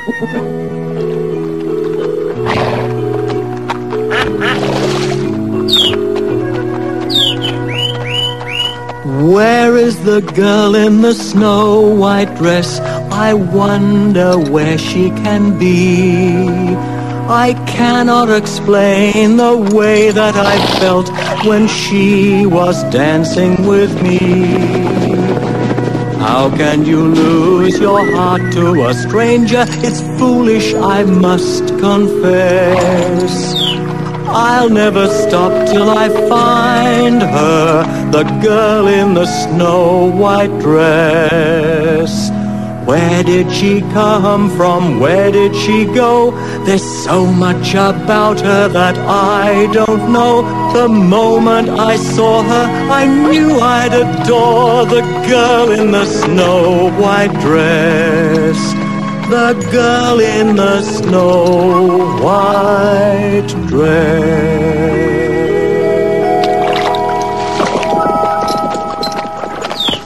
Where is the girl in the snow-white dress? I wonder where she can be. I cannot explain the way that I felt when she was dancing with me. How can you lose your heart to a stranger? It's foolish, I must confess. I'll never stop till I find her, the girl in the snow-white dress. Where did she come from? Where did she go? There's so much about her that I don't know. The moment I saw her, I knew I'd adore the girl in the snow-white dress. The girl in the snow